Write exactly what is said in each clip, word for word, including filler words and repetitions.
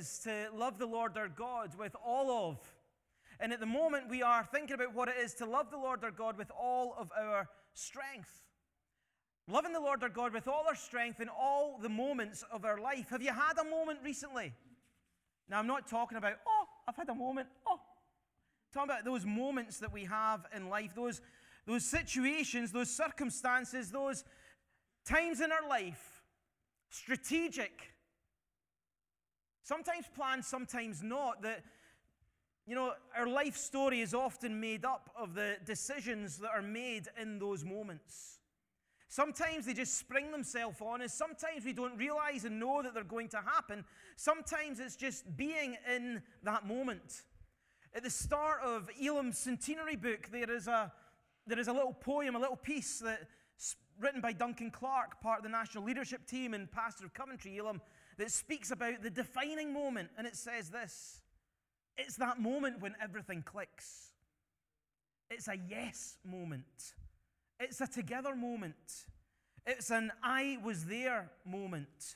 is to love the Lord our God with all of. And at the moment, we are thinking about what it is to love the Lord our God with all of our strength. Loving the Lord our God with all our strength in all the moments of our life. Have you had a moment recently? Now, I'm not talking about, oh, I've had a moment. Oh, I'm talking about those moments that we have in life, those, those situations, those circumstances, those times in our life, strategic, sometimes planned, sometimes not, that, you know, our life story is often made up of the decisions that are made in those moments. Sometimes they just spring themselves on us. Sometimes we don't realize and know that they're going to happen. Sometimes it's just being in that moment. At the start of Elam's centenary book, there is a there is a little poem, a little piece that's written by Duncan Clark, part of the national leadership team and pastor of Coventry, Elam, that speaks about the defining moment. And it says this: it's that moment when everything clicks. It's a yes moment. It's a together moment. It's an I was there moment.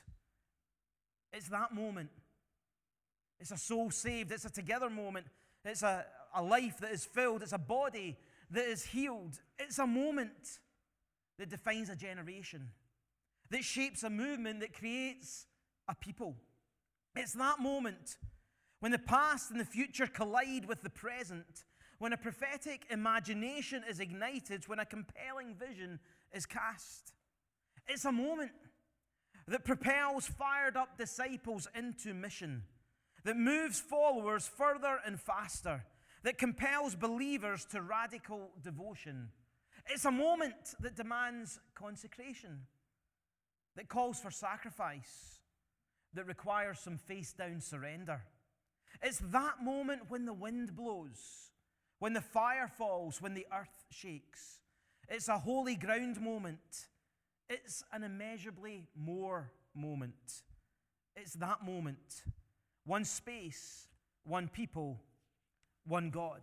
It's that moment. It's a soul saved. It's a together moment. It's a, a life that is filled. It's a body that is healed. It's a moment that defines a generation, that shapes a movement, that creates a people. It's that moment when the past and the future collide with the present, when a prophetic imagination is ignited, when a compelling vision is cast. It's a moment that propels fired up disciples into mission, that moves followers further and faster, that compels believers to radical devotion. It's a moment that demands consecration, that calls for sacrifice, that requires some face-down surrender. It's that moment when the wind blows, when the fire falls, when the earth shakes. It's a holy ground moment. It's an immeasurably more moment. It's that moment. One space, one people, one God.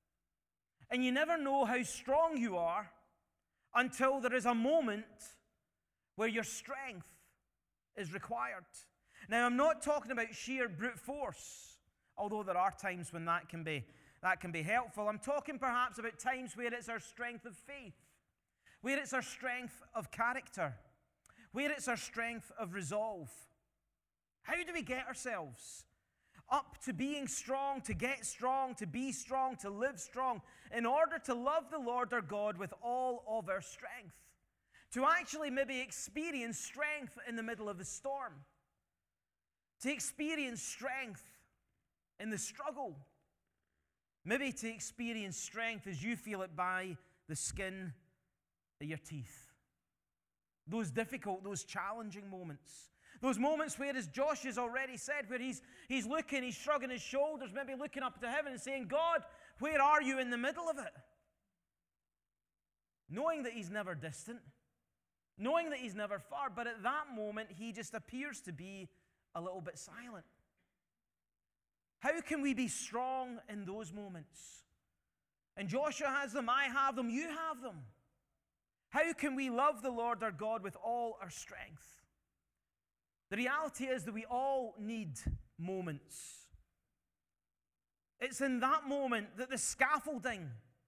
And you never know how strong you are until there is a moment where your strength is required. Now, I'm not talking about sheer brute force, although there are times when that can be That can be helpful. I'm talking perhaps about times where it's our strength of faith, where it's our strength of character, where it's our strength of resolve. How do we get ourselves up to being strong, to get strong, to be strong, to live strong, in order to love the Lord our God with all of our strength? To actually maybe experience strength in the middle of the storm. To experience strength in the struggle. Maybe to experience strength as you feel it by the skin of your teeth. Those difficult, those challenging moments. Those moments where, as Josh has already said, where he's, he's looking, he's shrugging his shoulders, maybe looking up to heaven and saying, God, where are you in the middle of it? Knowing that he's never distant. Knowing that he's never far. But at that moment, he just appears to be a little bit silent. How can we be strong in those moments? And Joshua has them, I have them, you have them. How can we love the Lord our God with all our strength? The reality is that we all need moments. It's in that moment that the scaffolding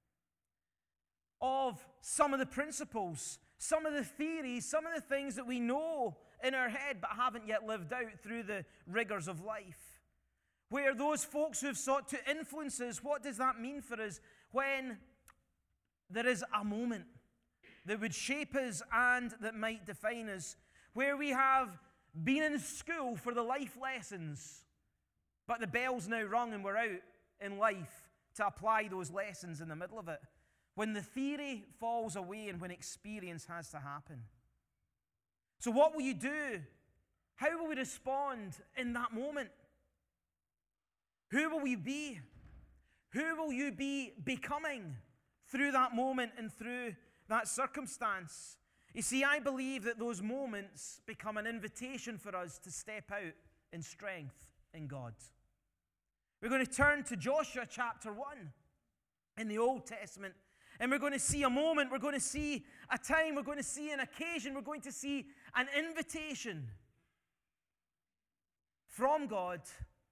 of some of the principles, some of the theories, some of the things that we know in our head but haven't yet lived out through the rigors of life. Where those folks who have sought to influence us, what does that mean for us when there is a moment that would shape us and that might define us? Where we have been in school for the life lessons, but the bell's now rung and we're out in life to apply those lessons in the middle of it. When the theory falls away and when experience has to happen. So what will you do? How will we respond in that moment? Who will we be? Who will you be becoming through that moment and through that circumstance? You see, I believe that those moments become an invitation for us to step out in strength in God. We're going to turn to Joshua chapter one in the Old Testament, and we're going to see a moment, we're going to see a time, we're going to see an occasion, we're going to see an invitation from God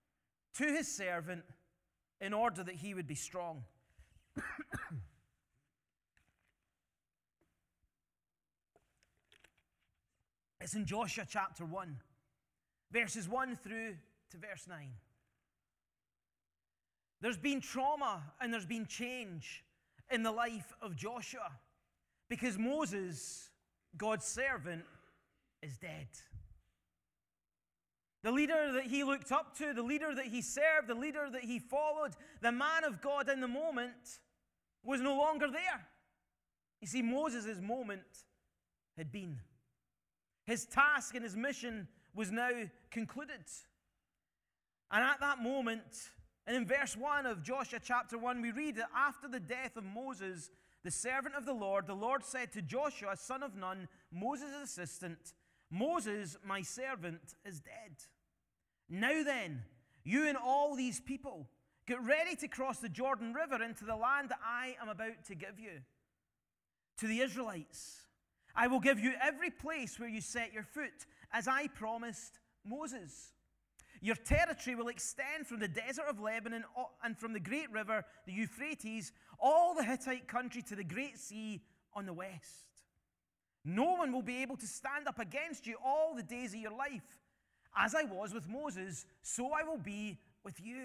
to his servant in order that he would be strong. It's in Joshua chapter one, verses one through to verse nine. There's been trauma and there's been change in the life of Joshua because Moses, God's servant, is dead. The leader that he looked up to, the leader that he served, the leader that he followed, the man of God in the moment was no longer there. You see, Moses' moment had been. His task and his mission was now concluded. And at that moment, and in verse one of Joshua chapter one, we read that after the death of Moses, the servant of the Lord, the Lord said to Joshua, son of Nun, Moses' assistant, Moses, my servant, is dead. Now then, you and all these people, get ready to cross the Jordan River into the land that I am about to give you. To the Israelites, I will give you every place where you set your foot, as I promised Moses. Your territory will extend from the desert of Lebanon and from the great river, the Euphrates, all the Hittite country to the great sea on the west. No one will be able to stand up against you all the days of your life. As I was with Moses, so I will be with you.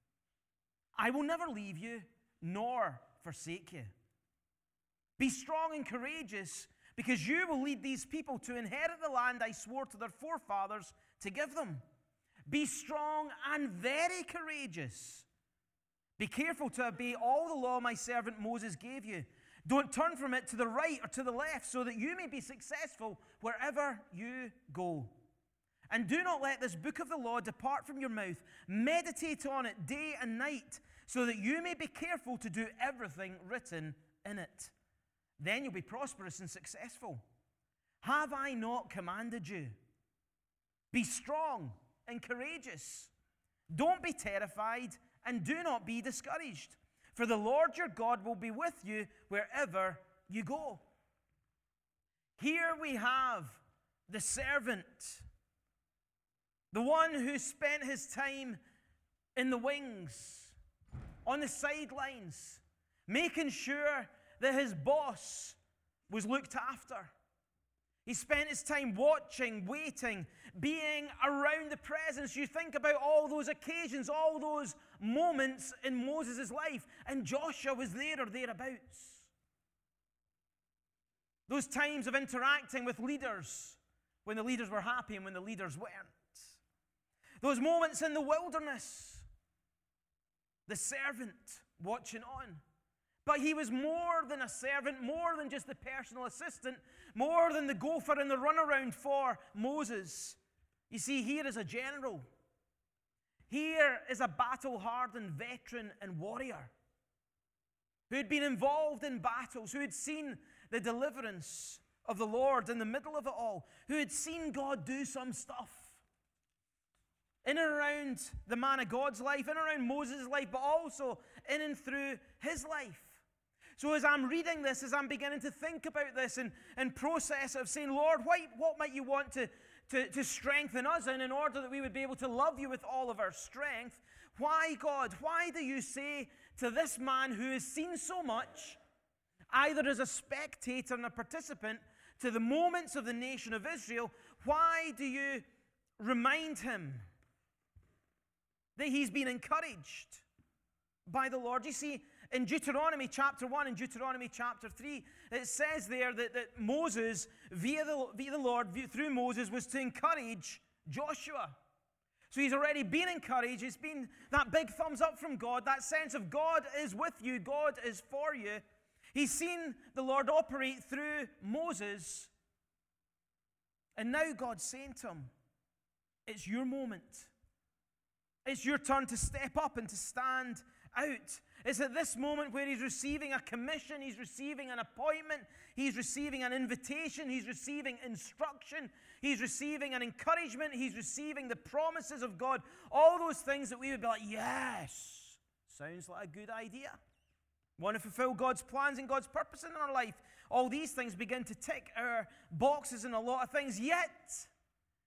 I will never leave you nor forsake you. Be strong and courageous, because you will lead these people to inherit the land I swore to their forefathers to give them. Be strong and very courageous. Be careful to obey all the law my servant Moses gave you. Don't turn from it to the right or to the left, so that you may be successful wherever you go. And do not let this book of the law depart from your mouth. Meditate on it day and night, so that you may be careful to do everything written in it. Then you'll be prosperous and successful. Have I not commanded you? Be strong and courageous. Don't be terrified and do not be discouraged. For the Lord your God will be with you wherever you go. Here we have the servant, the one who spent his time in the wings, on the sidelines, making sure that his boss was looked after. He spent his time watching, waiting, being around the presence. You think about all those occasions, all those moments in Moses' life, and Joshua was there or thereabouts. Those times of interacting with leaders, when the leaders were happy and when the leaders weren't. Those moments in the wilderness, the servant watching on. But he was more than a servant, more than just the personal assistant, more than the gopher and the runaround for Moses. You see, here is a general. Here is a battle-hardened veteran and warrior who had been involved in battles, who had seen the deliverance of the Lord in the middle of it all, who had seen God do some stuff in and around the man of God's life, in and around Moses' life, but also in and through his life. So as I'm reading this, as I'm beginning to think about this and, and process of saying, Lord, what, what might you want to, to, to strengthen us in in order that we would be able to love you with all of our strength? Why, God, why do you say to this man who has seen so much, either as a spectator and a participant to the moments of the nation of Israel, why do you remind him that he's been encouraged by the Lord? You see, in Deuteronomy chapter one and Deuteronomy chapter three, it says there that, that Moses, via the, via the Lord, via, through Moses, was to encourage Joshua. So he's already been encouraged. It's been that big thumbs up from God, that sense of God is with you, God is for you. He's seen the Lord operate through Moses. And now God's saying to him, it's your moment. It's your turn to step up and to stand out. It's at this moment where he's receiving a commission, he's receiving an appointment, he's receiving an invitation, he's receiving instruction, he's receiving an encouragement, he's receiving the promises of God. All those things that we would be like, yes, sounds like a good idea. Want to fulfill God's plans and God's purpose in our life. All these things begin to tick our boxes in a lot of things. Yet,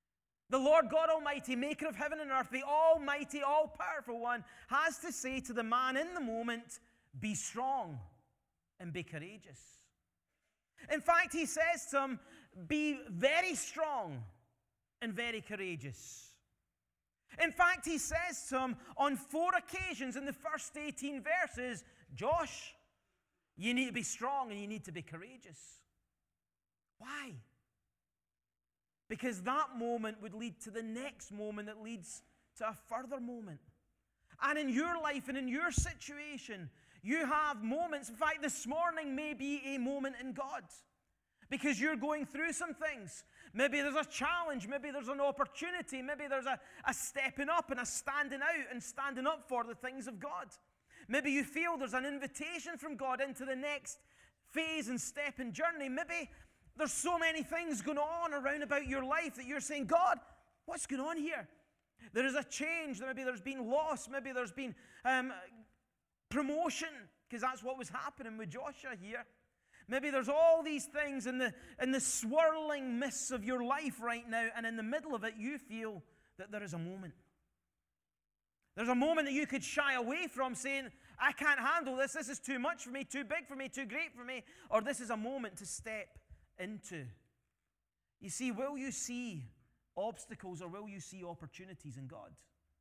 The Lord God Almighty, maker of heaven and earth, the almighty, all-powerful one, has to say to the man in the moment, be strong and be courageous. In fact, he says to him, be very strong and very courageous. In fact, he says to him on four occasions in the first eighteen verses, Josh, you need to be strong and you need to be courageous. Why? Because that moment would lead to the next moment that leads to a further moment. And in your life and in your situation, you have moments. In fact, this morning may be a moment in God. Because you're going through some things. Maybe there's a challenge. Maybe there's an opportunity. Maybe there's a, a stepping up and a standing out and standing up for the things of God. Maybe you feel there's an invitation from God into the next phase and step and journey. Maybe there's so many things going on around about your life that you're saying, God, what's going on here? There is a change. Maybe there's been loss. Maybe there's been um, promotion, because that's what was happening with Joshua here. Maybe there's all these things in the, in the swirling mists of your life right now, and in the middle of it, you feel that there is a moment. There's a moment that you could shy away from, saying, I can't handle this. This is too much for me, too big for me, too great for me. Or this is a moment to step into. You see, will you see obstacles or will you see opportunities in God?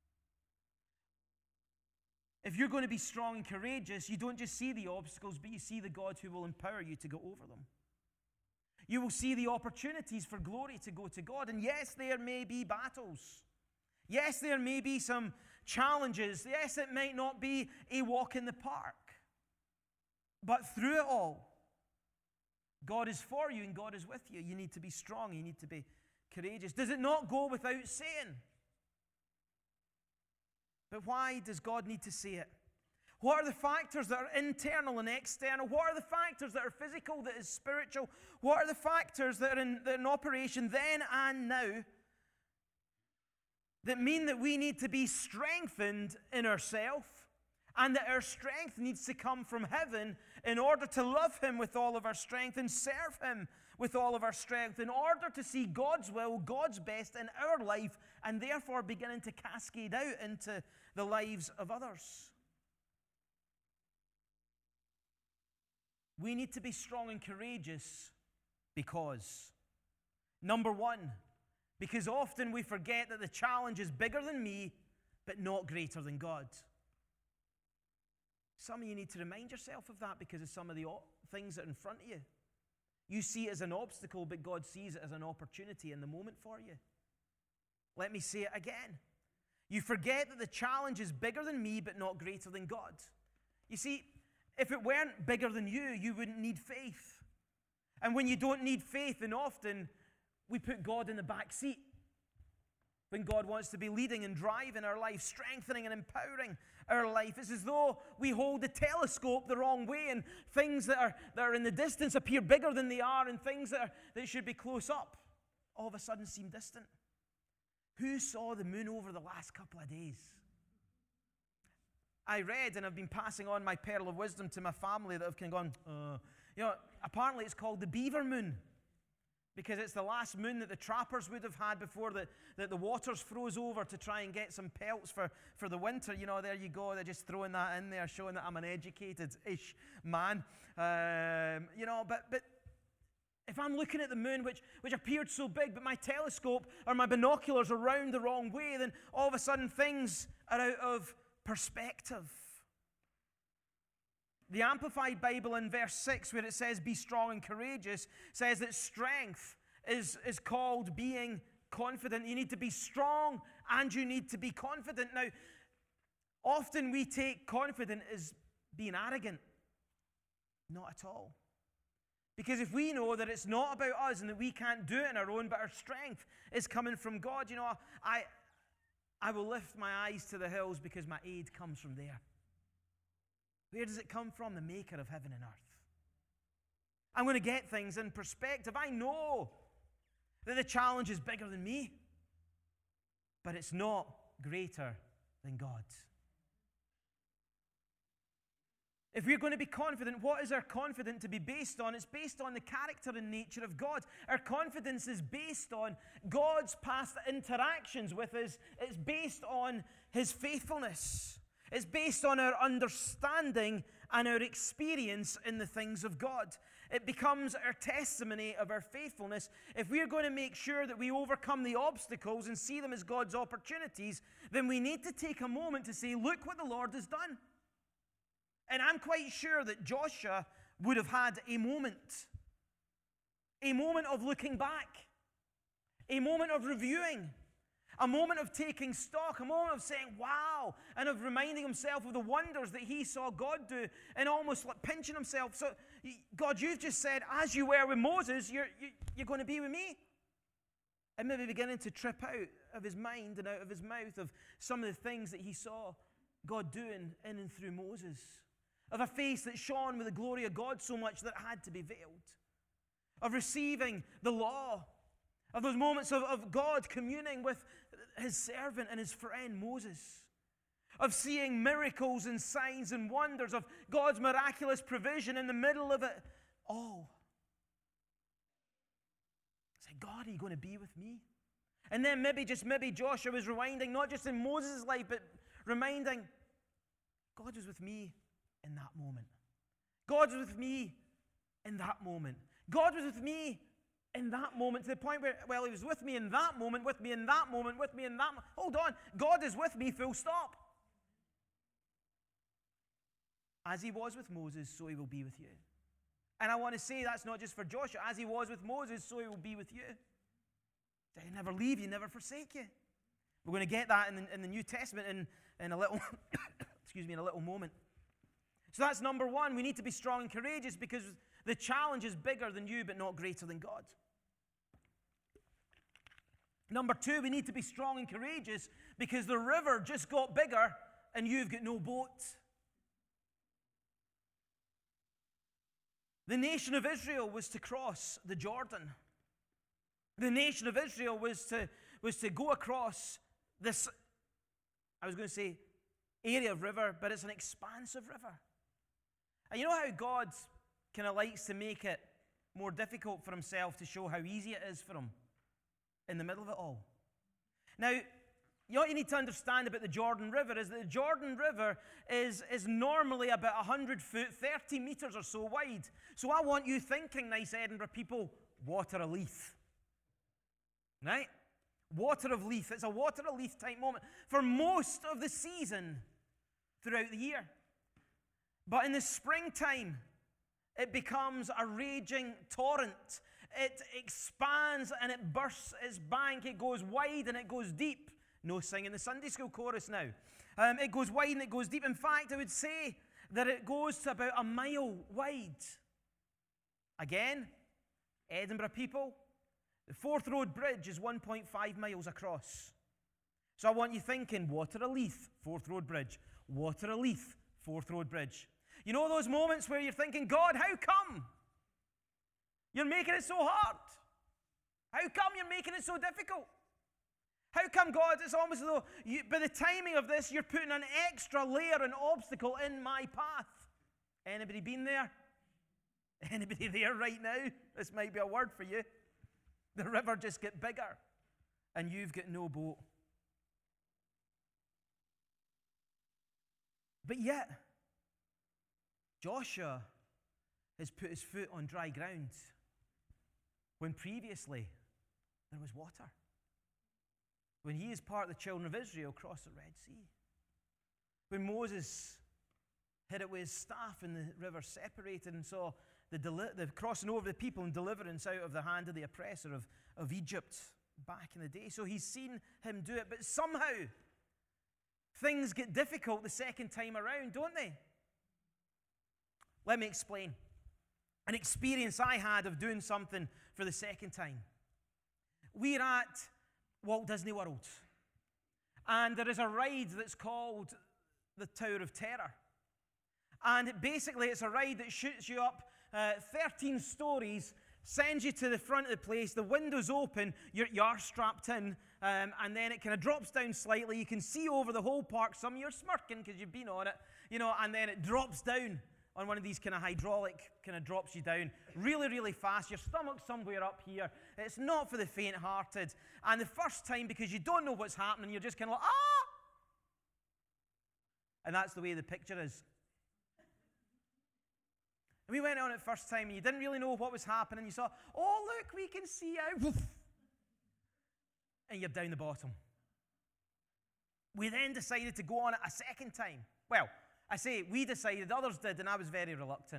If you're going to be strong and courageous, you don't just see the obstacles, but you see the God who will empower you to go over them. You will see the opportunities for glory to go to God. And yes, there may be battles. Yes, there may be some challenges. Yes, it might not be a walk in the park. But through it all, God is for you and God is with you. You need to be strong. You need to be courageous. Does it not go without saying? But why does God need to say it? What are the factors that are internal and external? What are the factors that are physical, that is spiritual? What are the factors that are in, that are in operation then and now that mean that we need to be strengthened in ourselves, and that our strength needs to come from heaven in order to love Him with all of our strength and serve Him with all of our strength, in order to see God's will, God's best in our life, and therefore beginning to cascade out into the lives of others? We need to be strong and courageous because, number one, because often we forget that the challenge is bigger than me, but not greater than God. Some of you need to remind yourself of that because of some of the things that are in front of you. You see it as an obstacle, but God sees it as an opportunity in the moment for you. Let me say it again. You forget that the challenge is bigger than me, but not greater than God. You see, if it weren't bigger than you, you wouldn't need faith. And when you don't need faith, then often we put God in the back seat. When God wants to be leading and driving our life, strengthening and empowering our life. It's as though we hold the telescope the wrong way, and things that are, that are in the distance appear bigger than they are, and things that, are, that should be close up all of a sudden seem distant. Who saw the moon over the last couple of days? I read, and I've been passing on my pearl of wisdom to my family that have kind of gone, uh, you know, apparently it's called the beaver moon, because it's the last moon that the trappers would have had before the, the, the waters froze over to try and get some pelts for, for the winter. You know, there you go. They're just throwing that in there, showing that I'm an educated-ish man. Um, you know, but but if I'm looking at the moon, which, which appeared so big, but my telescope or my binoculars are round the wrong way, then all of a sudden things are out of perspective. The Amplified Bible in verse six, where it says, be strong and courageous, says that strength is, is called being confident. You need to be strong and you need to be confident. Now, often we take confident as being arrogant. Not at all. Because if we know that it's not about us and that we can't do it on our own, but our strength is coming from God, you know, I, I will lift my eyes to the hills because my aid comes from there. Where does it come from? The maker of heaven and earth. I'm going to get things in perspective. I know that the challenge is bigger than me, but it's not greater than God. If we're going to be confident, what is our confidence to be based on? It's based on the character and nature of God. Our confidence is based on God's past interactions with us. It's based on His faithfulness. It's based on our understanding and our experience in the things of God. It becomes our testimony of our faithfulness. If we're going to make sure that we overcome the obstacles and see them as God's opportunities, then we need to take a moment to say, look what the Lord has done. And I'm quite sure that Joshua would have had a moment. A moment of looking back. A moment of reviewing. A moment of taking stock, a moment of saying, wow, and of reminding himself of the wonders that he saw God do, and almost like pinching himself. So, God, you've just said, as you were with Moses, you're, you, you're going to be with me. And maybe beginning to trip out of his mind and out of his mouth of some of the things that he saw God doing in and through Moses. Of a face that shone with the glory of God so much that it had to be veiled. Of receiving the law. Of those moments of, of God communing with his servant and his friend Moses. Of seeing miracles and signs and wonders. Of God's miraculous provision in the middle of it all. Say, God, are you going to be with me? And then maybe, just maybe Joshua was rewinding, not just in Moses' life, but reminding, God was with me in that moment. God was with me in that moment. God was with me in that moment, to the point where, well, he was with me in that moment, with me in that moment, with me in that moment. Hold on. God is with me, full stop. As he was with Moses, so he will be with you. And I want to say that's not just for Joshua. As he was with Moses, so he will be with you. He never leave you, never forsake you. We're going to get that in the, in the New Testament in, in a little, excuse me, in a little moment. So that's number one. We need to be strong and courageous because the challenge is bigger than you, but not greater than God. Number two, we need to be strong and courageous because the river just got bigger and you've got no boat. The nation of Israel was to cross the Jordan. The nation of Israel was to, was to go across this, I was going to say, area of river, but it's an expansive river. And you know how God kind of likes to make it more difficult for himself to show how easy it is for him in the middle of it all? Now, you know what you need to understand about the Jordan River is that the Jordan River is, is normally about one hundred foot, thirty meters or so wide. So I want you thinking, nice Edinburgh people, water of Leith. Right? Water of Leith. It's a water of Leith type moment for most of the season throughout the year. But in the springtime, it becomes a raging torrent. It expands and it bursts its bank. It goes wide and it goes deep. No singing the Sunday school chorus now. Um, it goes wide and it goes deep. In fact, I would say that it goes to about a mile wide. Again, Edinburgh people, the Forth Road Bridge is one point five miles across. So I want you thinking, Water of Leith, Forth Road Bridge. Water of Leith, Forth Road Bridge. You know those moments where you're thinking, God, how come you're making it so hard? How come you're making it so difficult? How come, God, it's almost as though you, by the timing of this, you're putting an extra layer and obstacle in my path? Anybody been there? Anybody there right now? This might be a word for you. The river just get bigger, and you've got no boat. But yet, Joshua has put his foot on dry ground when previously there was water. When he, as part of the children of Israel, crossed the Red Sea. When Moses hit it with his staff and the river separated and saw the, deli- the crossing over the people and deliverance out of the hand of the oppressor of, of Egypt back in the day. So he's seen him do it. But somehow, things get difficult the second time around, don't they? Let me explain. An experience I had of doing something for the second time. We're at Walt Disney World. And there is a ride that's called the Tower of Terror. And it basically, it's a ride that shoots you up uh, thirteen stories, sends you to the front of the place, the window's open, you're, you are strapped in, um, and then it kind of drops down slightly. You can see over the whole park. Some of you are smirking because you've been on it, you know, and then it drops down. on one of these kind of hydraulic, kind of drops you down really, really fast. Your stomach's somewhere up here. It's not for the faint-hearted. And the first time, because you don't know what's happening, you're just kind of like, ah! And that's the way the picture is. And we went on it first time, and you didn't really know what was happening. You saw, oh, look, we can see out. And you're down the bottom. We then decided to go on it a second time. Well, I say we decided, others did, and I was very reluctant.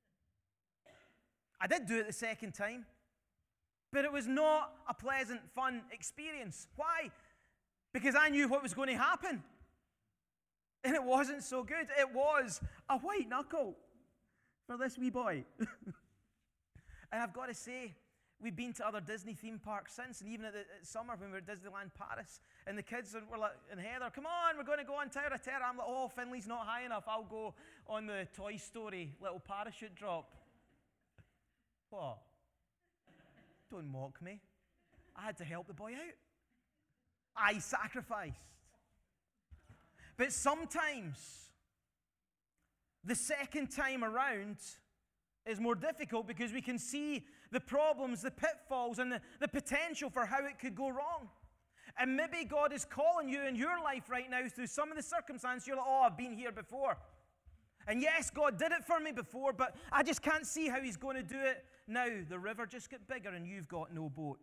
I did do it the second time, but it was not a pleasant, fun experience. Why? Because I knew what was going to happen. And it wasn't so good. It was a white knuckle for this wee boy. And I've got to say, we've been to other Disney theme parks since, and even at, the, at summer when we were at Disneyland Paris, and the kids were like, and Heather, come on, we're going to go on Tower of Terror. I'm like, oh, Finley's not high enough. I'll go on the Toy Story little parachute drop. What? Don't mock me. I had to help the boy out. I sacrificed. But sometimes, the second time around is more difficult because we can see the problems, the pitfalls, and the, the potential for how it could go wrong. And maybe God is calling you in your life right now through some of the circumstances. You're like, oh, I've been here before. And yes, God did it for me before, but I just can't see how he's going to do it now. The river just got bigger and you've got no boat.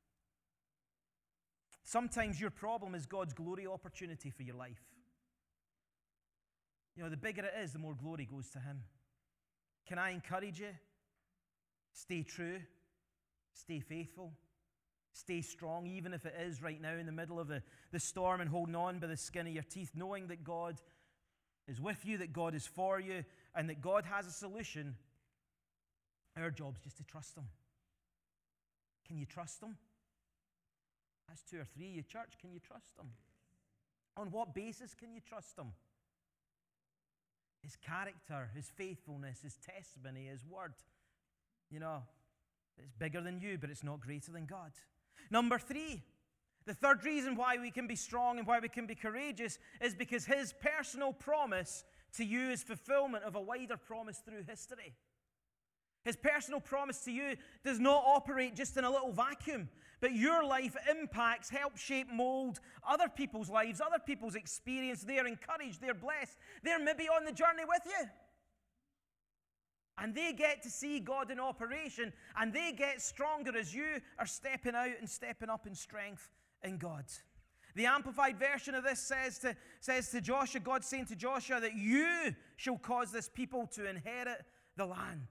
Sometimes your problem is God's glory opportunity for your life. You know, the bigger it is, the more glory goes to him. Can I encourage you? Stay true. Stay faithful. Stay strong, even if it is right now in the middle of the, the storm, and holding on by the skin of your teeth, knowing that God is with you, that God is for you, and that God has a solution. Our job's just to trust him. Can you trust him? That's two or three. You church, can you trust him? On what basis can you trust him? His character, his faithfulness, his testimony, his word. You know, it's bigger than you, but it's not greater than God. Number three, the third reason why we can be strong and why we can be courageous is because his personal promise to you is fulfillment of a wider promise through history. His personal promise to you does not operate just in a little vacuum, but your life impacts, helps shape, mold other people's lives, other people's experience. They're encouraged, they're blessed, they're maybe on the journey with you. And they get to see God in operation, and they get stronger as you are stepping out and stepping up in strength in God. The Amplified version of this says to, says to Joshua, God saying to Joshua, that you shall cause this people to inherit the land.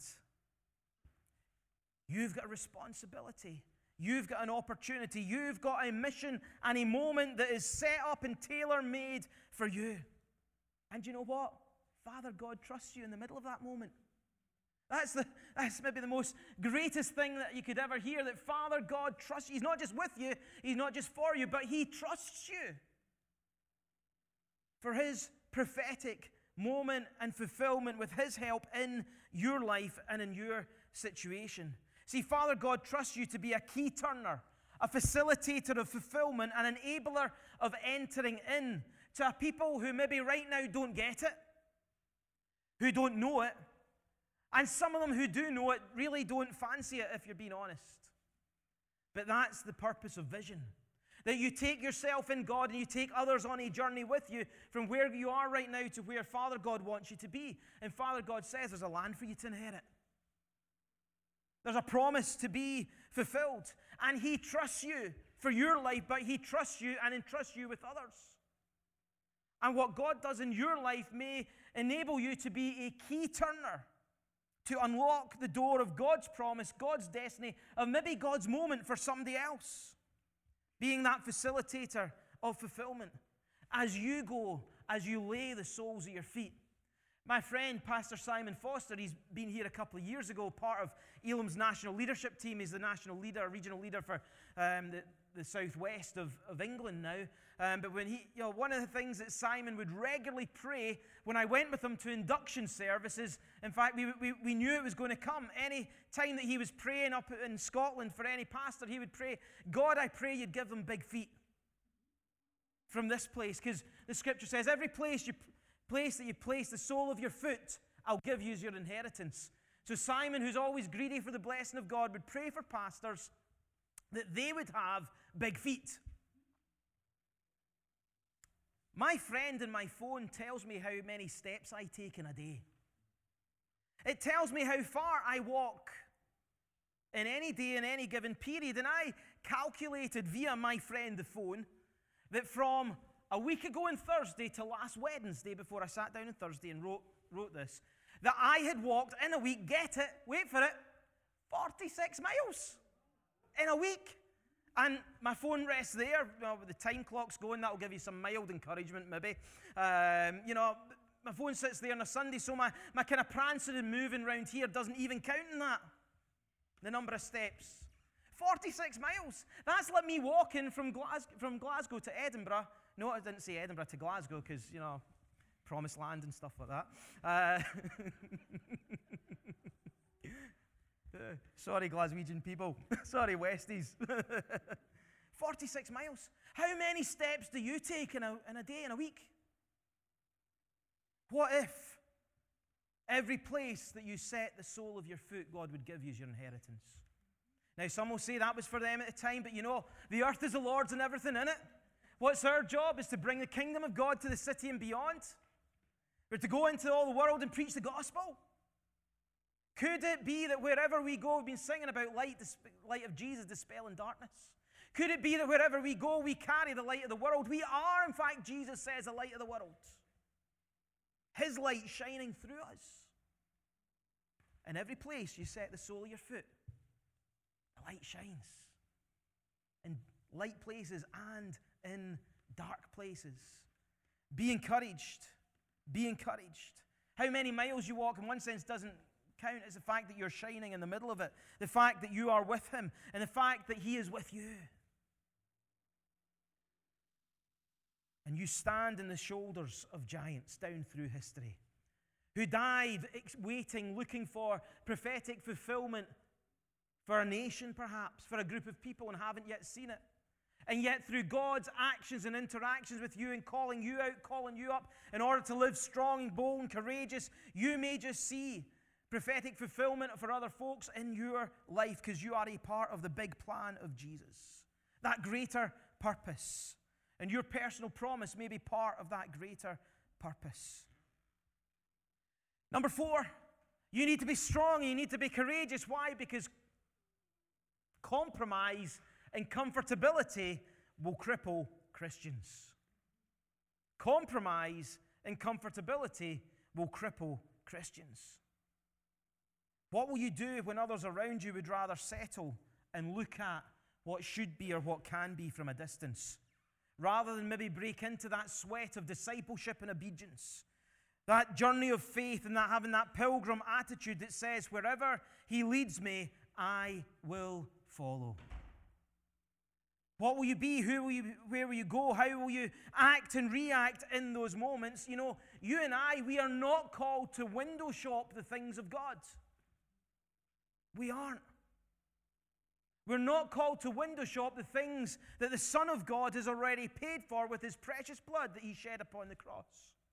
You've got a responsibility. You've got an opportunity. You've got a mission and a moment that is set up and tailor-made for you. And you know what? Father God trusts you in the middle of that moment. That's, the, that's maybe the most greatest thing that you could ever hear, that Father God trusts you. He's not just with you, he's not just for you, but he trusts you for his prophetic moment and fulfillment with his help in your life and in your situation. See, Father God trusts you to be a key turner, a facilitator of fulfillment, an enabler of entering in to a people who maybe right now don't get it, who don't know it, and some of them who do know it really don't fancy it, if you're being honest. But that's the purpose of vision. That you take yourself in God and you take others on a journey with you from where you are right now to where Father God wants you to be. And Father God says there's a land for you to inherit. There's a promise to be fulfilled. And he trusts you for your life, but he trusts you and entrusts you with others. And what God does in your life may enable you to be a key turner to unlock the door of God's promise, God's destiny, of maybe God's moment for somebody else. Being that facilitator of fulfillment. As you go, as you lay the soles at your feet. My friend, Pastor Simon Foster, he's been here a couple of years ago, part of Elam's national leadership team. He's the national leader, regional leader for um, the, the southwest of, of England now. Um, but when he, you know, one of the things that Simon would regularly pray when I went with him to induction services, in fact, we, we, we knew it was going to come. Any time that he was praying up in Scotland for any pastor, he would pray, God, I pray you'd give them big feet from this place. Because the scripture says, every place you place that you place the sole of your foot, I'll give you your inheritance. So Simon, who's always greedy for the blessing of God, would pray for pastors that they would have big feet. My friend in my phone tells me how many steps I take in a day. It tells me how far I walk in any day, in any given period. And I calculated via my friend the phone that from a week ago on Thursday to last Wednesday, before I sat down on Thursday and wrote, wrote this, that I had walked in a week, get it, wait for it, forty-six miles in a week. And my phone rests there. You know, with the time clock's going, that'll give you some mild encouragement maybe. Um, you know, my phone sits there on a Sunday, so my, my kind of prancing and moving around here doesn't even count in that. The number of steps. forty-six miles. That's like me walking from, Glas- from Glasgow to Edinburgh. No, I didn't say Edinburgh to Glasgow because, you know, promised land and stuff like that. Uh, uh, sorry, Glaswegian people. Sorry, Westies. forty-six miles. How many steps do you take in a, in a day, in a week? What if every place that you set the sole of your foot, God would give you as your inheritance? Now, some will say that was for them at the time, but you know, the earth is the Lord's and everything in it. What's our job is to bring the kingdom of God to the city and beyond. We're to go into all the world and preach the gospel. Could it be that wherever we go, we've been singing about light, the light of Jesus dispelling darkness? Could it be that wherever we go, we carry the light of the world? We are, in fact, Jesus says, the light of the world. His light shining through us. In every place you set the sole of your foot, the light shines. In light places and in dark places. Be encouraged. Be encouraged. How many miles you walk, in one sense, doesn't count. It's the fact that you're shining in the middle of it. The fact that you are with Him. And the fact that He is with you. And you stand in the shoulders of giants down through history who died waiting, looking for prophetic fulfillment for a nation perhaps, for a group of people, and haven't yet seen it. And yet through God's actions and interactions with you and calling you out, calling you up in order to live strong and bold and courageous, you may just see prophetic fulfillment for other folks in your life because you are a part of the big plan of Jesus. That greater purpose. And your personal promise may be part of that greater purpose. Number four, you need to be strong and you need to be courageous. Why? Because compromise and comfortability will cripple Christians. Compromise and comfortability will cripple Christians. What will you do when others around you would rather settle and look at what should be or what can be from a distance, rather than maybe break into that sweat of discipleship and obedience, that journey of faith and that having that pilgrim attitude that says, wherever He leads me, I will follow. What will you be? Who will you, where will you go? How will you act and react in those moments? You know, you and I, we are not called to window shop the things of God. We aren't. We're not called to window shop the things that the Son of God has already paid for with His precious blood that He shed upon the cross.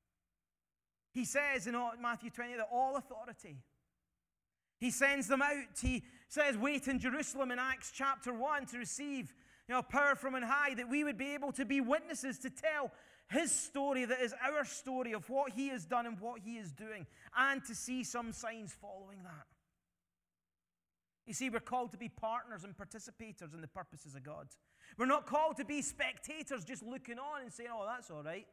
He says in Matthew twenty that all authority, He sends them out. He says, wait in Jerusalem in Acts chapter one to receive, you know, power from on high, that we would be able to be witnesses to tell His story that is our story of what He has done and what He is doing, and to see some signs following that. You see, we're called to be partners and participators in the purposes of God. We're not called to be spectators just looking on and saying, oh, that's all right.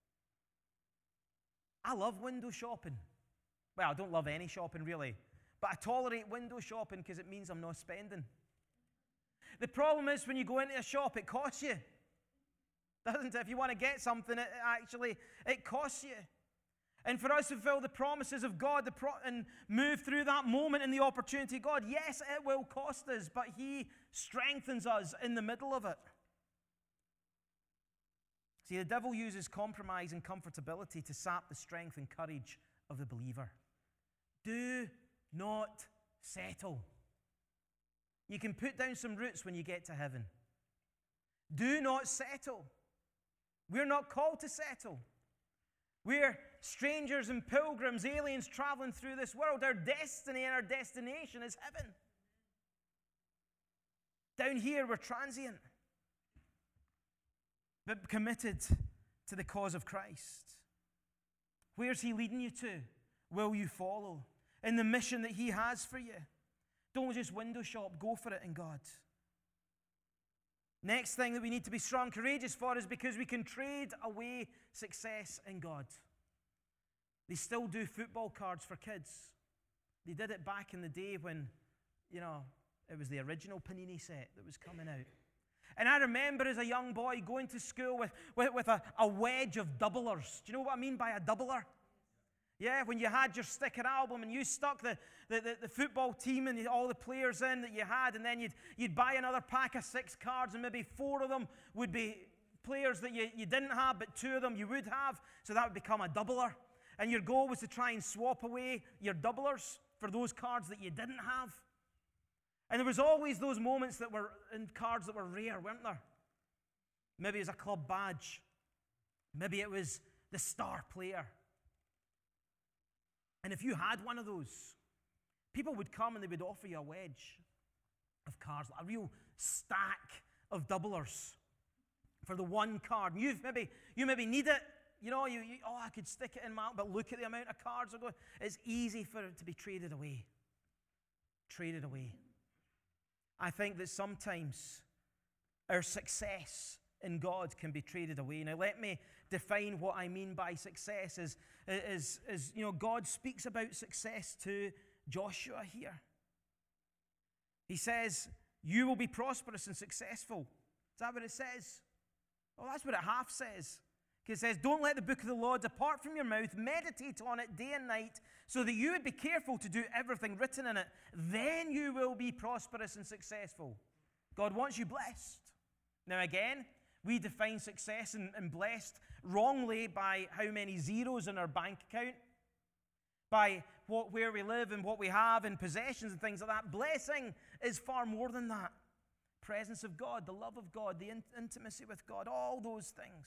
I love window shopping. Well, I don't love any shopping really, but I tolerate window shopping because it means I'm not spending. The problem is when you go into a shop, it costs you. Doesn't it? If you want to get something, it actually, it costs you. And for us to fulfill the promises of God the pro- and move through that moment in the opportunity of God, yes, it will cost us, but He strengthens us in the middle of it. See, the devil uses compromise and comfortability to sap the strength and courage of the believer. Do not settle. You can put down some roots when you get to heaven. Do not settle. We're not called to settle. We're strangers and pilgrims, aliens traveling through this world. Our destiny and our destination is heaven. Down here, we're transient, but committed to the cause of Christ. Where's He leading you to? Will you follow in the mission that He has for you? Don't just window shop. Go for it in God. Next thing that we need to be strong, courageous for is because we can trade away success in God. They still do football cards for kids. They did it back in the day when, you know, it was the original Panini set that was coming out. And I remember as a young boy going to school with, with, with a, a wedge of doublers. Do you know what I mean by a doubler? Yeah, when you had your sticker album and you stuck the, the, the, the football team and the, all the players in that you had, and then you'd, you'd buy another pack of six cards, and maybe four of them would be players that you, you didn't have, but two of them you would have, so that would become a doubler. And your goal was to try and swap away your doublers for those cards that you didn't have. And there was always those moments that were in cards that were rare, weren't there? Maybe it was a club badge. Maybe it was the star player. And if you had one of those, people would come and they would offer you a wedge of cards, a real stack of doublers for the one card. And you've maybe, you maybe need it. You know, you, you oh, I could stick it in my, but look at the amount of cards. Going. It's easy for it to be traded away. Traded away. I think that sometimes our success in God can be traded away. Now, let me define what I mean by success. As, as, as you know, God speaks about success to Joshua here. He says, you will be prosperous and successful. Is that what it says? Well, that's what it half says. It says, don't let the book of the law depart from your mouth. Meditate on it day and night so that you would be careful to do everything written in it. Then you will be prosperous and successful. God wants you blessed. Now again, we define success and, and blessed wrongly by how many zeros in our bank account, by what, where we live and what we have and possessions and things like that. Blessing is far more than that. Presence of God, the love of God, the in- intimacy with God, all those things.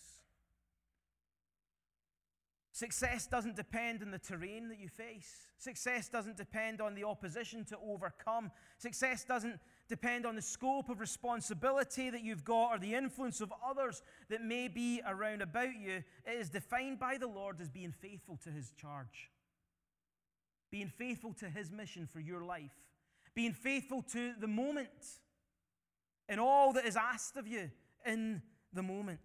Success doesn't depend on the terrain that you face. Success doesn't depend on the opposition to overcome. Success doesn't depend on the scope of responsibility that you've got or the influence of others that may be around about you. It is defined by the Lord as being faithful to His charge. Being faithful to His mission for your life. Being faithful to the moment and all that is asked of you in the moment.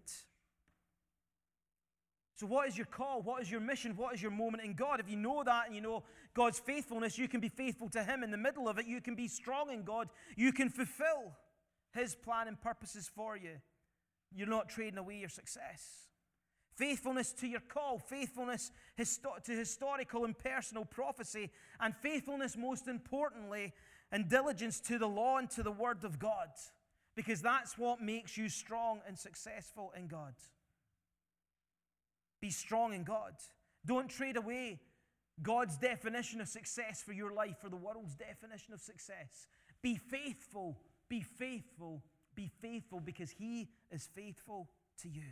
So what is your call? What is your mission? What is your moment in God? If you know that and you know God's faithfulness, you can be faithful to Him in the middle of it. You can be strong in God. You can fulfill His plan and purposes for you. You're not trading away your success. Faithfulness to your call, faithfulness histo- to historical and personal prophecy, and faithfulness, most importantly, and diligence to the law and to the Word of God, because that's what makes you strong and successful in God. Be strong in God. Don't trade away God's definition of success for your life for the world's definition of success. Be faithful, be faithful, be faithful, because He is faithful to you.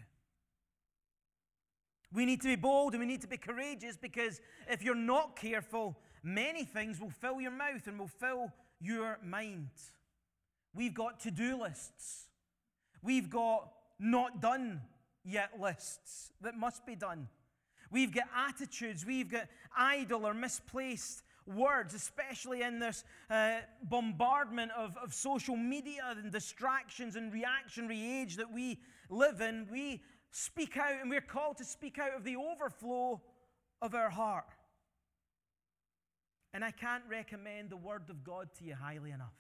We need to be bold and we need to be courageous, because if you're not careful, many things will fill your mouth and will fill your mind. We've got to-do lists. We've got not done yet lists that must be done. We've got attitudes. We've got idle or misplaced words, especially in this uh, bombardment of, of social media and distractions and reactionary age that we live in. We speak out, and we're called to speak out of the overflow of our heart. And I can't recommend the Word of God to you highly enough.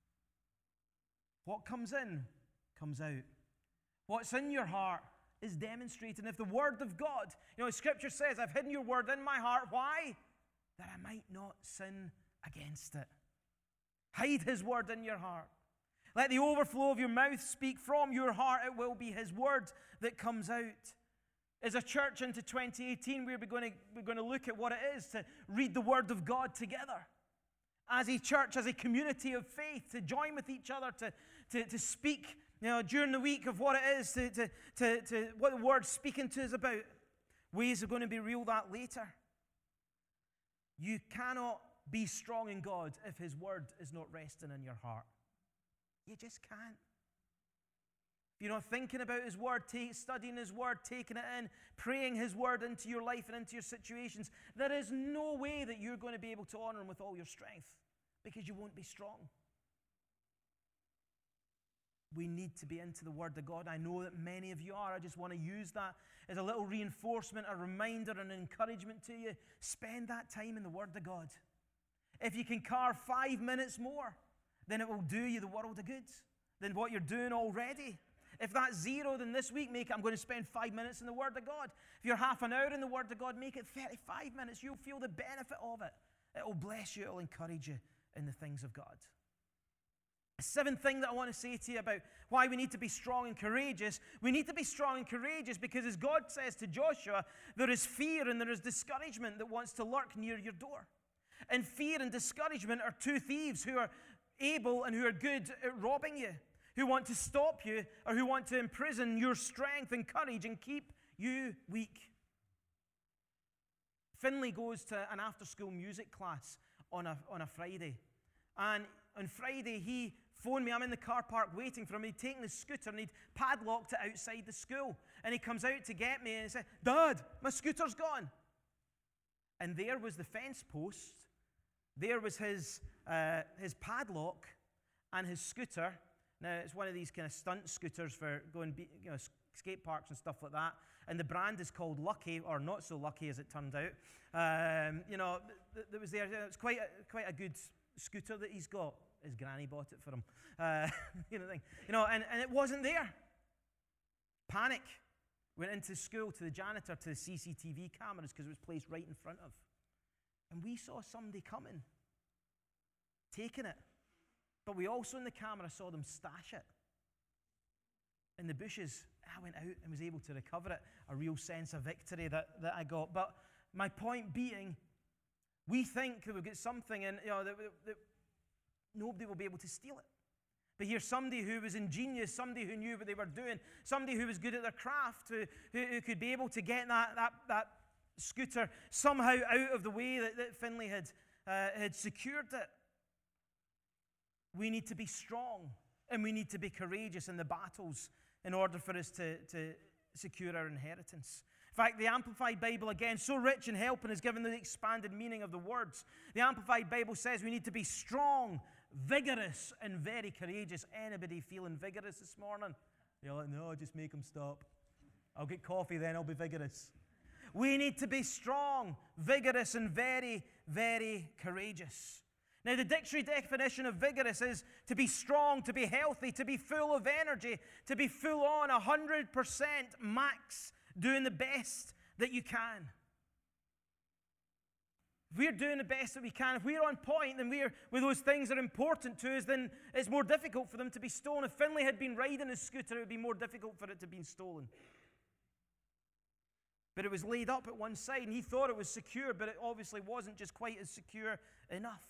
What comes in, comes out. What's in your heart is demonstrated. And if the Word of God, you know, Scripture says, I've hidden your Word in my heart. Why? That I might not sin against it. Hide His Word in your heart. Let the overflow of your mouth speak from your heart. It will be His Word that comes out. As a church into twenty eighteen, we're going to, we're going to look at what it is to read the Word of God together. As a church, as a community of faith, to join with each other, to, to, to speak, you know, during the week of what it is, to, to, to, to what the Word's speaking to us about. Ways are going to be real that later. You cannot be strong in God if His word is not resting in your heart. You just can't. If you're not thinking about His word, take, studying His word, taking it in, praying His word into your life and into your situations, there is no way that you're going to be able to honor Him with all your strength, because you won't be strong. We need to be into the Word of God. I know that many of you are. I just want to use that as a little reinforcement, a reminder, and an encouragement to you. Spend that time in the Word of God. If you can carve five minutes more, then it will do you the world of good than what you're doing already. If that's zero, then this week, make it, I'm going to spend five minutes in the Word of God. If you're half an hour in the Word of God, make it thirty-five minutes. You'll feel the benefit of it. It will bless you. It will encourage you in the things of God. A seventh thing that I want to say to you about why we need to be strong and courageous. We need to be strong and courageous because, as God says to Joshua, there is fear and there is discouragement that wants to lurk near your door. And fear and discouragement are two thieves who are able and who are good at robbing you, who want to stop you or who want to imprison your strength and courage and keep you weak. Finley goes to an after-school music class on a, on a Friday. And on Friday, he phoned me. I'm in the car park waiting for him. He'd taken his scooter and he'd padlocked it outside the school. And he comes out to get me and he said, "Dad, my scooter's gone." And there was the fence post. There was his, uh, his padlock and his scooter. Now, it's one of these kind of stunt scooters for going, you know, skate parks and stuff like that. And the brand is called Lucky, or Not So Lucky, as it turned out. Um, you know, that was there. It's quite a, quite a good scooter that he's got. His granny bought it for him. Uh, you know, thing. You know, and, and it wasn't there. Panic. Went into school to the janitor, to the C C T V cameras, because it was placed right in front of. And we saw somebody coming, taking it. But we also in the camera saw them stash it in the bushes. I went out and was able to recover it. A real sense of victory that, that I got. But my point being, we think that we've got something and, you know, that, that nobody will be able to steal it. But here's somebody who was ingenious, somebody who knew what they were doing, somebody who was good at their craft, who, who, who could be able to get that, that, that scooter somehow out of the way that, that Finley had, uh, had secured it. We need to be strong and we need to be courageous in the battles in order for us to, to secure our inheritance. In fact, the Amplified Bible, again, so rich in help and has given the expanded meaning of the words. The Amplified Bible says we need to be strong, vigorous, and very courageous. Anybody feeling vigorous this morning? You're like, no, just make them stop. I'll get coffee then, I'll be vigorous. We need to be strong, vigorous, and very, very courageous. Now, the dictionary definition of vigorous is to be strong, to be healthy, to be full of energy, to be full on, one hundred percent max, doing the best that you can. If we're doing the best that we can, if we're on point, then we're with those things that are important to us, then it's more difficult for them to be stolen. If Finley had been riding his scooter, it would be more difficult for it to be stolen. But it was laid up at one side, and he thought it was secure, but it obviously wasn't just quite as secure enough.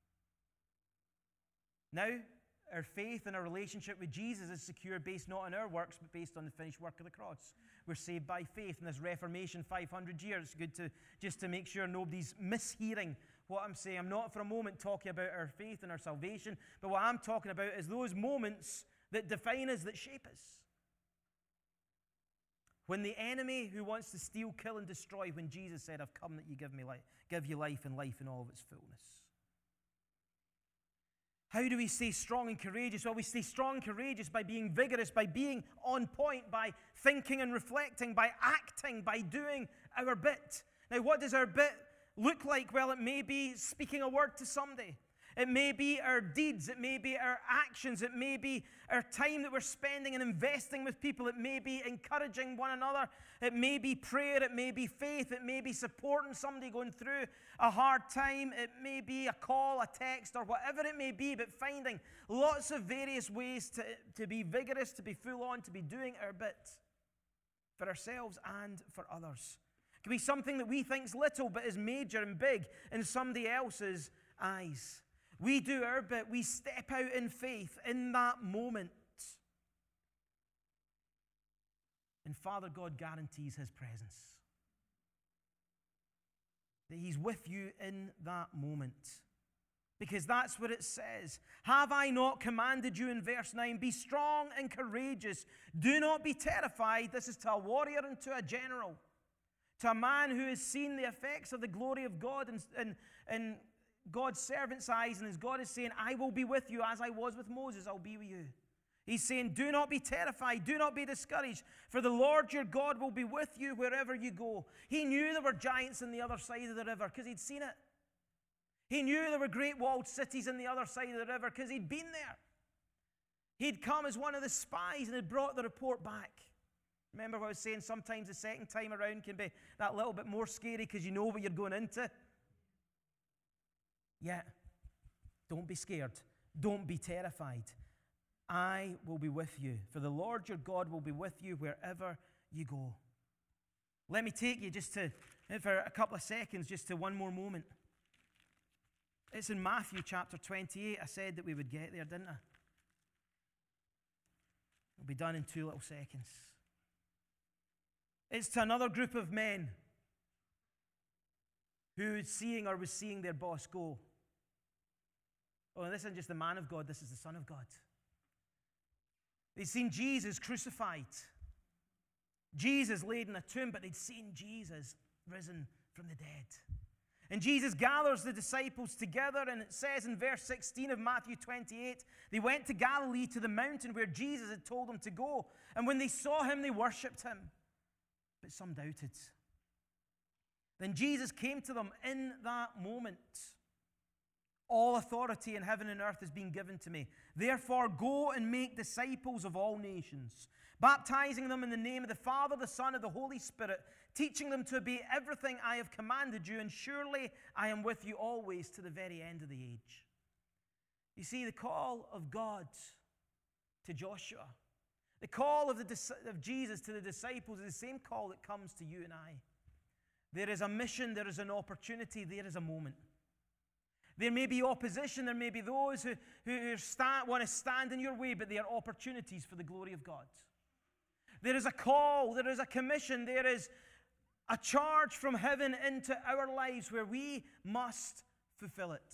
Now, our faith and our relationship with Jesus is secure based not on our works, but based on the finished work of the cross. We're saved by faith in this Reformation five hundred years. It's good to just to make sure nobody's mishearing what I'm saying. I'm not for a moment talking about our faith and our salvation, but what I'm talking about is those moments that define us, that shape us. When the enemy who wants to steal, kill, and destroy, when Jesus said, "I've come that you give me life, give you life and life in all of its fullness." How do we stay strong and courageous? Well, we stay strong and courageous by being vigorous, by being on point, by thinking and reflecting, by acting, by doing our bit. Now, what does our bit look like? Well, it may be speaking a word to somebody. It may be our deeds. It may be our actions. It may be our time that we're spending and investing with people. It may be encouraging one another. It may be prayer. It may be faith. It may be supporting somebody going through a hard time. It may be a call, a text, or whatever it may be, but finding lots of various ways to, to be vigorous, to be full on, to be doing our bit for ourselves and for others. It can be something that we think is little but is major and big in somebody else's eyes. We do our bit. We step out in faith in that moment. And Father God guarantees His presence. that he's with you in that moment. Because that's what it says. Have I not commanded you in verse nine? Be strong and courageous. Do not be terrified. This is to a warrior and to a general. To a man who has seen the effects of the glory of God in, in, in God's servant's eyes. And as God is saying, I will be with you as I was with Moses. I'll be with you. He's saying, do not be terrified. Do not be discouraged. For the Lord your God will be with you wherever you go. He knew there were giants on the other side of the river because he'd seen it. He knew there were great walled cities on the other side of the river because he'd been there. He'd come as one of the spies and had brought the report back. Remember what I was saying? Sometimes the second time around can be that little bit more scary because you know what you're going into. Yeah, don't be scared. Don't be terrified. I will be with you, for the Lord your God will be with you wherever you go. Let me take you just to, for a couple of seconds, just to one more moment. It's in Matthew chapter twenty-eight. I said that we would get there, didn't I? It'll be done in two little seconds. It's to another group of men who is seeing or was seeing their boss go. Oh, this isn't just the man of God, this is the Son of God. They'd seen Jesus crucified, Jesus laid in a tomb, but they'd seen Jesus risen from the dead. And Jesus gathers the disciples together, and it says in verse sixteen of Matthew twenty-eight, they went to Galilee to the mountain where Jesus had told them to go. And when they saw him, they worshipped him. But some doubted. Then Jesus came to them in that moment. All authority in heaven and earth has been given to me. Therefore, go and make disciples of all nations, baptizing them in the name of the Father, the Son, and the Holy Spirit, teaching them to obey everything I have commanded you, and surely I am with you always to the very end of the age. You see, the call of God to Joshua, the call of, the, of Jesus to the disciples is the same call that comes to you and I. There is a mission, there is an opportunity, there is a moment. There may be opposition, there may be those who, who stand, want to stand in your way, but they are opportunities for the glory of God. There is a call, there is a commission, there is a charge from heaven into our lives where we must fulfill it.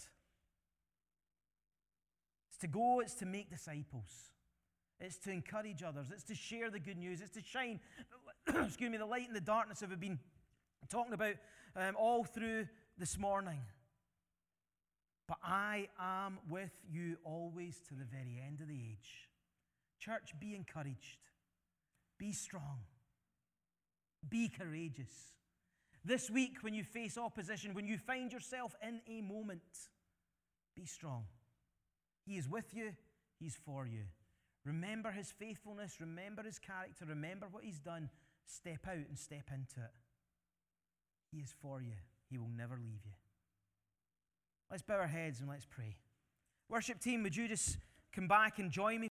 It's to go, it's to make disciples. It's to encourage others. It's to share the good news. It's to shine, excuse me, the light in the darkness that we've been talking about um, all through this morning. But I am with you always to the very end of the age. Church, be encouraged. Be strong. Be courageous. This week, when you face opposition, when you find yourself in a moment, be strong. He is with you. He's for you. Remember his faithfulness. Remember his character. Remember what he's done. Step out and step into it. He is for you. He will never leave you. Let's bow our heads and let's pray. Worship team, would you just come back and join me?